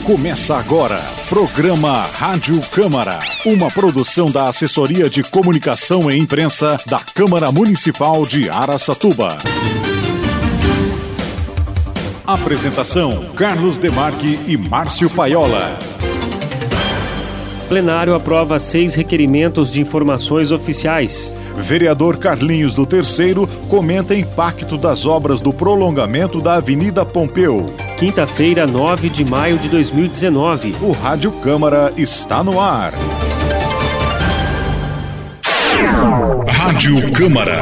Começa agora, programa Rádio Câmara, uma produção da Assessoria de Comunicação e Imprensa da Câmara Municipal de Araçatuba. Apresentação, Carlos Demarque e Márcio Paiola. Plenário aprova 6 requerimentos de informações oficiais. Vereador Carlinhos do Terceiro comenta impacto das obras do prolongamento da Avenida Pompeu. Quinta-feira, 9 de maio de 2019. O Rádio Câmara está no ar. Rádio Câmara.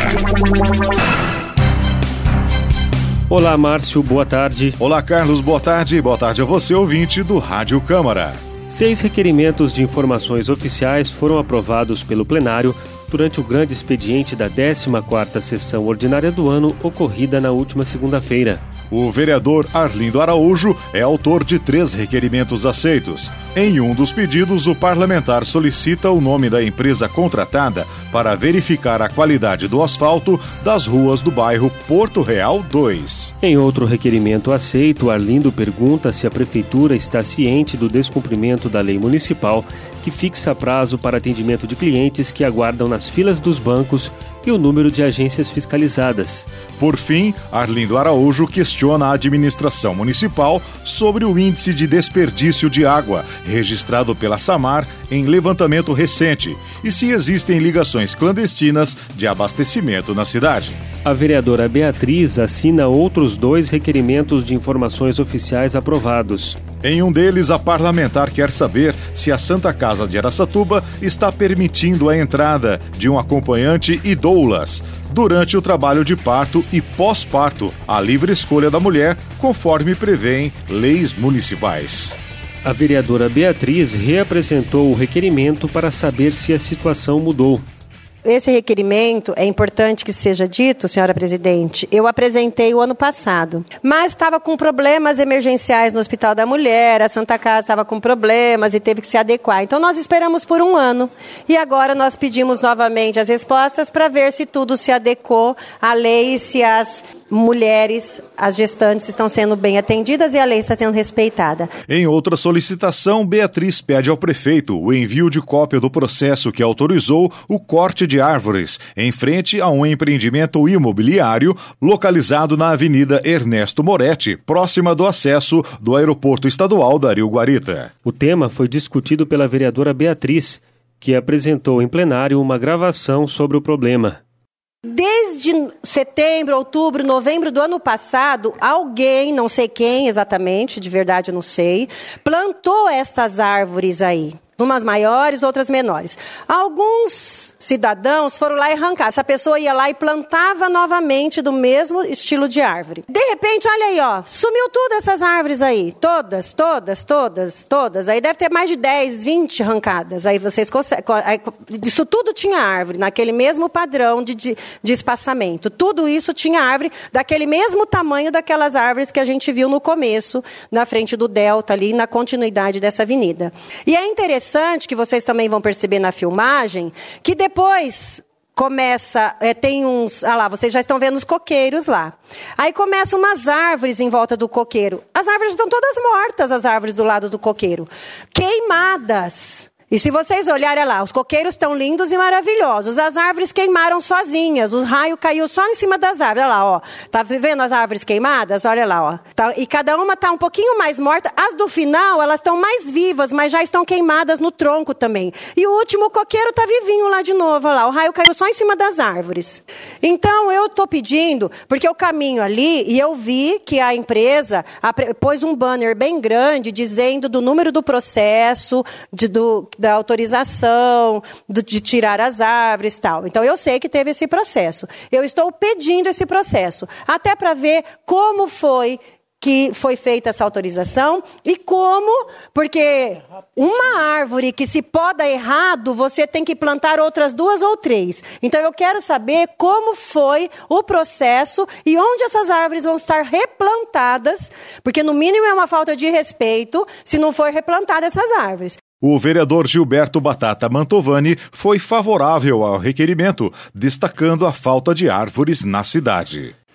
Olá, Márcio, boa tarde. Olá, Carlos, boa tarde. Boa tarde a você, ouvinte do Rádio Câmara. 6 requerimentos de informações oficiais foram aprovados pelo plenário durante o grande expediente da 14ª sessão ordinária do ano, ocorrida na última segunda-feira. O vereador Arlindo Araújo é autor de 3 requerimentos aceitos. Em um dos pedidos, o parlamentar solicita o nome da empresa contratada para verificar a qualidade do asfalto das ruas do bairro Porto Real 2. Em outro requerimento aceito, Arlindo pergunta se a prefeitura está ciente do descumprimento da lei municipal que fixa prazo para atendimento de clientes que aguardam nas filas dos bancos e o número de agências fiscalizadas. Por fim, Arlindo Araújo questiona a administração municipal sobre o índice de desperdício de água registrado pela Samar em levantamento recente e se existem ligações clandestinas de abastecimento na cidade. A vereadora Beatriz assina outros 2 requerimentos de informações oficiais aprovados. Em um deles, a parlamentar quer saber se a Santa Casa de Araçatuba está permitindo a entrada de um acompanhante e doulas durante o trabalho de parto e pós-parto, a livre escolha da mulher, conforme prevêem leis municipais. A vereadora Beatriz reapresentou o requerimento para saber se a situação mudou. Esse requerimento, é importante que seja dito, senhora presidente, eu apresentei o ano passado, mas estava com problemas emergenciais no Hospital da Mulher, a Santa Casa estava com problemas e teve que se adequar. Então nós esperamos por 1 ano e agora nós pedimos novamente as respostas para ver se tudo se adequou à lei, se as mulheres, as gestantes estão sendo bem atendidas e a lei está sendo respeitada. Em outra solicitação, Beatriz pede ao prefeito o envio de cópia do processo que autorizou o corte de árvores em frente a um empreendimento imobiliário localizado na Avenida Ernesto Moretti, próxima do acesso do Aeroporto Estadual Dario Guarita. O tema foi discutido pela vereadora Beatriz, que apresentou em plenário uma gravação sobre o problema. Desde setembro, outubro, novembro do ano passado, alguém, não sei quem exatamente, de verdade eu não sei, plantou estas árvores aí. Umas maiores, outras menores. Alguns cidadãos foram lá e arrancar. Essa pessoa ia lá e plantava novamente do mesmo estilo de árvore. De repente, olha aí, ó, sumiu tudo essas árvores aí. Todas. Aí deve ter mais de 10, 20 arrancadas. Aí vocês conseguem. Isso tudo tinha árvore, naquele mesmo padrão de espaçamento. Tudo isso tinha árvore daquele mesmo tamanho daquelas árvores que a gente viu no começo, na frente do Delta ali, na continuidade dessa avenida. E é interessante que vocês também vão perceber na filmagem, que depois começa, tem uns, lá, vocês já estão vendo os coqueiros lá. Aí começam umas árvores em volta do coqueiro. As árvores estão todas mortas, as árvores do lado do coqueiro. Queimadas. E se vocês olharem lá, os coqueiros estão lindos e maravilhosos. As árvores queimaram sozinhas. O raio caiu só em cima das árvores. Olha lá, ó. Tá vendo as árvores queimadas? Olha lá, ó. E cada uma está um pouquinho mais morta. As do final, elas estão mais vivas, mas já estão queimadas no tronco também. E o último coqueiro está vivinho lá de novo. Olha lá, o raio caiu só em cima das árvores. Então, eu estou pedindo, porque eu caminho ali e eu vi que a empresa pôs um banner bem grande dizendo do número do processo, da autorização, de tirar as árvores e tal. Então, eu sei que teve esse processo. Eu estou pedindo esse processo, até para ver como foi que foi feita essa autorização e como, porque uma árvore que se poda errado, você tem que plantar outras 2 ou 3. Então, eu quero saber como foi o processo e onde essas árvores vão estar replantadas, porque, no mínimo, é uma falta de respeito se não for replantada essas árvores. O vereador Gilberto Batata Mantovani foi favorável ao requerimento, destacando a falta de árvores na cidade.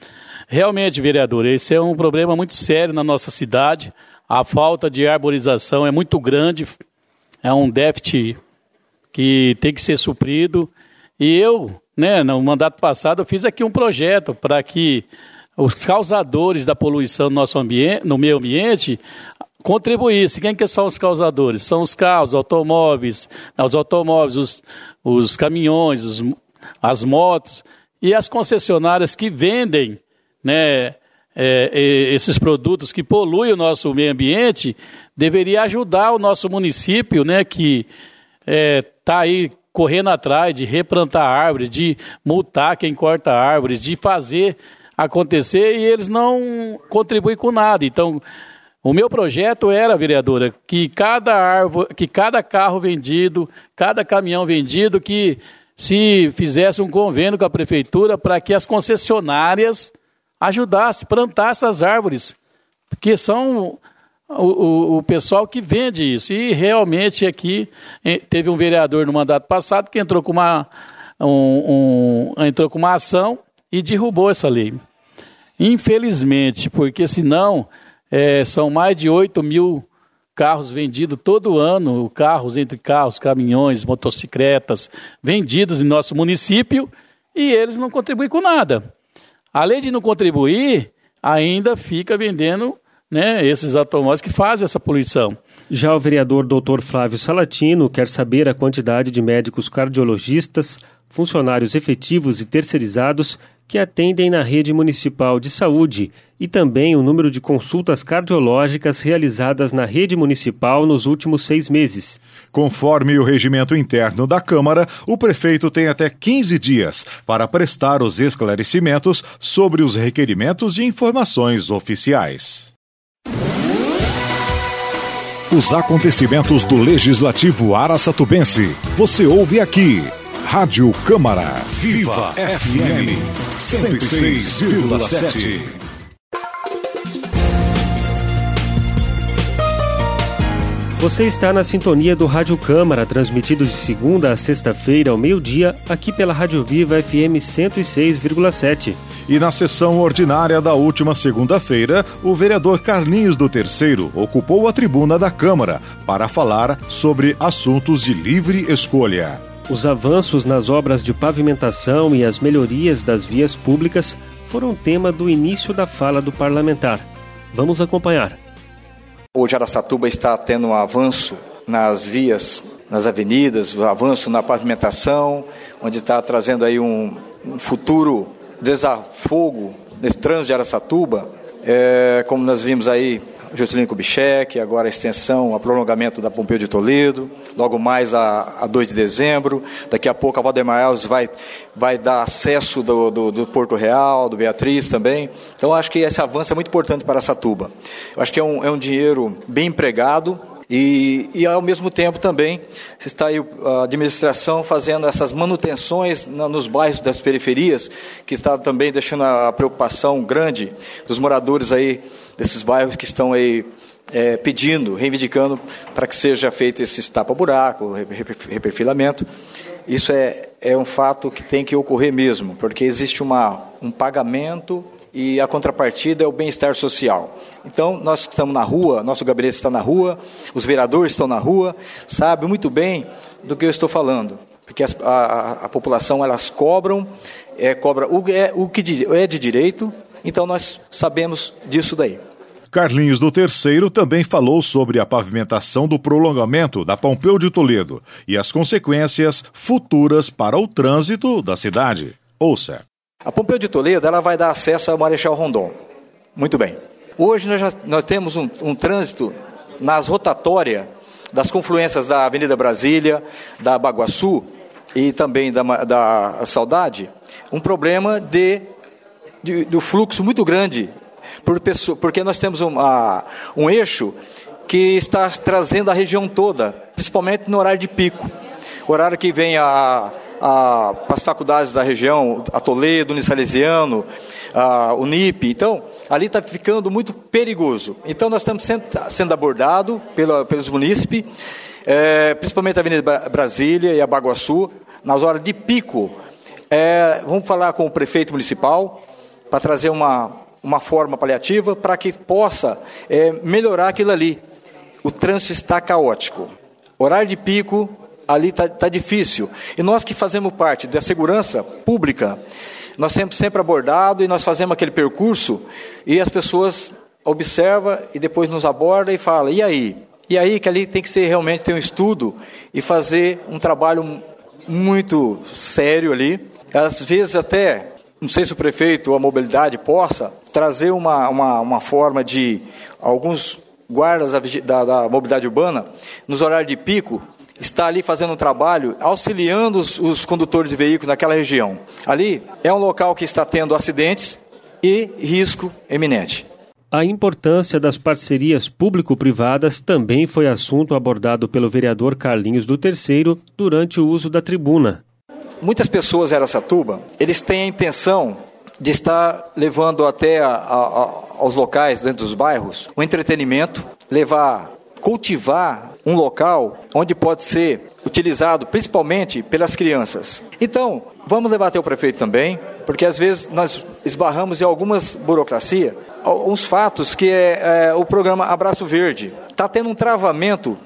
Realmente, vereador, esse é um problema muito sério na nossa cidade. A falta de arborização é muito grande, é um déficit que tem que ser suprido. E eu, no mandato passado, eu fiz aqui um projeto para que os causadores da poluição no nosso ambiente, no meio ambiente, contribuíssem. Quem que são os causadores? São os carros, os caminhões, as motos e as concessionárias que vendem, esses produtos que poluem o nosso meio ambiente, deveria ajudar o nosso município, que está aí correndo atrás de replantar árvores, de multar quem corta árvores, de fazer acontecer, e eles não contribuem com nada. Então, o meu projeto era, vereadora, que cada carro vendido, cada caminhão vendido, que se fizesse um convênio com a prefeitura para que as concessionárias ajudassem a plantar essas árvores, porque são o pessoal que vende isso. E realmente aqui teve um vereador no mandato passado que entrou com uma ação e derrubou essa lei. Infelizmente, porque senão são mais de 8 mil carros vendidos todo ano, entre carros, caminhões, motocicletas, vendidos em nosso município, e eles não contribuem com nada. Além de não contribuir, ainda fica vendendo esses automóveis que fazem essa poluição. Já o vereador Dr. Flávio Salatino quer saber a quantidade de médicos cardiologistas, funcionários efetivos e terceirizados que atendem na rede municipal de saúde e também o número de consultas cardiológicas realizadas na rede municipal nos últimos 6 meses. Conforme o regimento interno da Câmara, o prefeito tem até 15 dias para prestar os esclarecimentos sobre os requerimentos de informações oficiais. Os acontecimentos do Legislativo Araçatubense. Você ouve aqui. Rádio Câmara. Viva FM 106,7. Você está na sintonia do Rádio Câmara, transmitido de segunda a sexta-feira ao meio-dia, aqui pela Rádio Viva FM 106,7. E na sessão ordinária da última segunda-feira, o vereador Carlinhos do Terceiro ocupou a tribuna da Câmara para falar sobre assuntos de livre escolha. Os avanços nas obras de pavimentação e as melhorias das vias públicas foram tema do início da fala do parlamentar. Vamos acompanhar. Hoje Araçatuba está tendo um avanço nas vias, nas avenidas, um avanço na pavimentação, onde está trazendo aí um futuro desafogo nesse trânsito de Araçatuba, como nós vimos aí, Juscelino Kubitschek, agora a extensão, o prolongamento da Pompeu de Toledo, logo mais a 2 de dezembro, daqui a pouco a Valdemar Alves vai dar acesso do Porto Real, do Beatriz também. Então acho que esse avanço é muito importante para Araçatuba. Eu acho que é um dinheiro bem empregado, e ao mesmo tempo também está aí a administração fazendo essas manutenções nos bairros das periferias, que está também deixando a preocupação grande dos moradores aí desses bairros que estão aí pedindo, reivindicando para que seja feito esse tapa-buraco, reperfilamento. Isso é um fato que tem que ocorrer mesmo, porque existe um pagamento e a contrapartida é o bem-estar social. Então, nós que estamos na rua, nosso gabinete está na rua, os vereadores estão na rua, sabem muito bem do que eu estou falando, porque a população, elas cobra o que é de direito, então nós sabemos disso daí. Carlinhos do Terceiro também falou sobre a pavimentação do prolongamento da Pompeu de Toledo e as consequências futuras para o trânsito da cidade. Ouça. A Pompeu de Toledo, ela vai dar acesso ao Marechal Rondon. Muito bem. Hoje nós temos um trânsito nas rotatórias das confluências da Avenida Brasília, da Baguaçu e também da Saudade, um problema do fluxo muito grande, porque nós temos um eixo que está trazendo a região toda, principalmente no horário de pico, horário que vem as faculdades da região, a Toledo, Unisalesiano, a Unip. Então, ali está ficando muito perigoso. Então, nós estamos sendo abordados pelos munícipes, principalmente a Avenida Brasília e a Baguaçu, nas horas de pico. Vamos falar com o prefeito municipal para trazer uma forma paliativa para que possa melhorar aquilo ali. O trânsito está caótico. Horário de pico, ali está difícil. E nós que fazemos parte da segurança pública, nós sempre abordado e nós fazemos aquele percurso e as pessoas observam e depois nos abordam e falam, e aí? E aí que ali tem que ser realmente ter um estudo e fazer um trabalho muito sério ali. Às vezes até, não sei se o prefeito ou a mobilidade possa trazer uma forma de alguns guardas da mobilidade urbana, nos horários de pico, está ali fazendo um trabalho, auxiliando os condutores de veículos naquela região. Ali é um local que está tendo acidentes e risco eminente. A importância das parcerias público-privadas também foi assunto abordado pelo vereador Carlinhos do Terceiro durante o uso da tribuna. Muitas pessoas em Araçatuba, eles têm a intenção de estar levando até aos locais dentro dos bairros o entretenimento, cultivar um local onde pode ser utilizado principalmente pelas crianças. Então, vamos levar até o prefeito também, porque às vezes nós esbarramos em algumas burocracias, uns fatos que o programa Abraço Verde está tendo um travamento,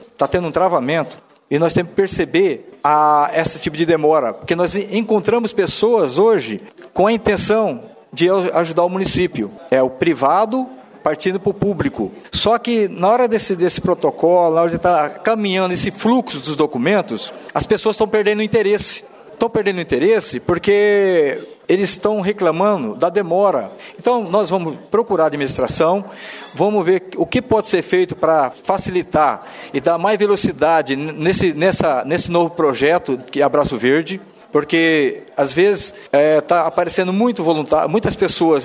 e nós temos que perceber esse tipo de demora, porque nós encontramos pessoas hoje com a intenção de ajudar o município. É o privado partindo para o público. Só que na hora desse protocolo, na hora de estar caminhando esse fluxo dos documentos, as pessoas estão perdendo interesse. Estão perdendo interesse porque eles estão reclamando da demora. Então, nós vamos procurar a administração, vamos ver o que pode ser feito para facilitar e dar mais velocidade nesse novo projeto que é Abraço Verde, porque, às vezes, está aparecendo muito voluntário, muitas pessoas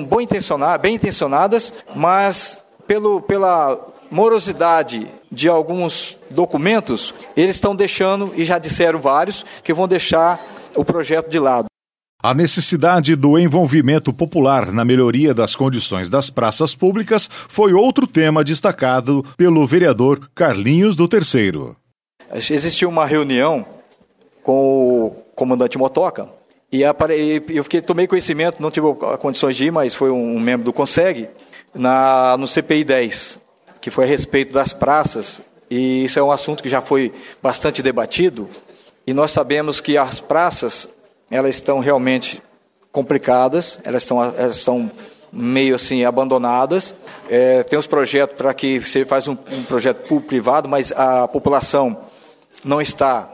bem intencionadas, mas pela morosidade de alguns documentos, eles estão deixando, e já disseram vários, que vão deixar o projeto de lado. A necessidade do envolvimento popular na melhoria das condições das praças públicas foi outro tema destacado pelo vereador Carlinhos do Terceiro. Existiu uma reunião com o comandante Motoca, e eu tomei conhecimento, não tive condições de ir, mas foi um membro do CONSEG, no CPI 10, que foi a respeito das praças, e isso é um assunto que já foi bastante debatido, e nós sabemos que as praças, elas estão realmente complicadas, elas estão meio assim abandonadas, tem os projetos para que você faz um projeto público-privado, mas a população não está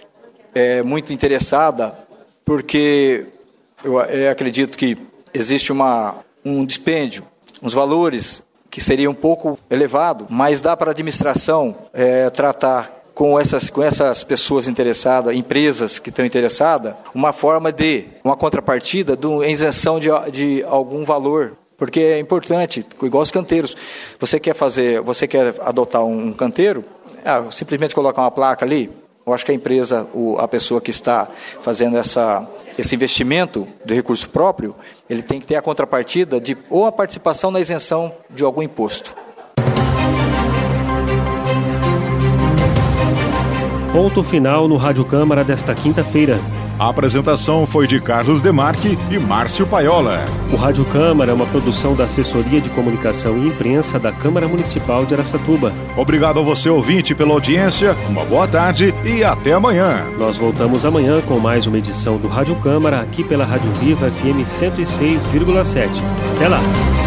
muito interessada, porque eu acredito que existe um dispêndio, uns valores que seria um pouco elevado, mas dá para a administração tratar com essas pessoas interessadas, empresas que estão interessadas, uma forma de uma contrapartida de isenção de algum valor. Porque é importante, igual os canteiros, você quer adotar um canteiro, simplesmente colocar uma placa ali. Eu acho que a empresa, a pessoa que está fazendo esse investimento de recurso próprio, ele tem que ter a contrapartida ou a participação na isenção de algum imposto. Ponto final no Rádio Câmara desta quinta-feira. A apresentação foi de Carlos Demarque e Márcio Paiola. O Rádio Câmara é uma produção da Assessoria de Comunicação e Imprensa da Câmara Municipal de Araçatuba. Obrigado a você, ouvinte, pela audiência, uma boa tarde e até amanhã. Nós voltamos amanhã com mais uma edição do Rádio Câmara, aqui pela Rádio Viva FM 106,7. Até lá!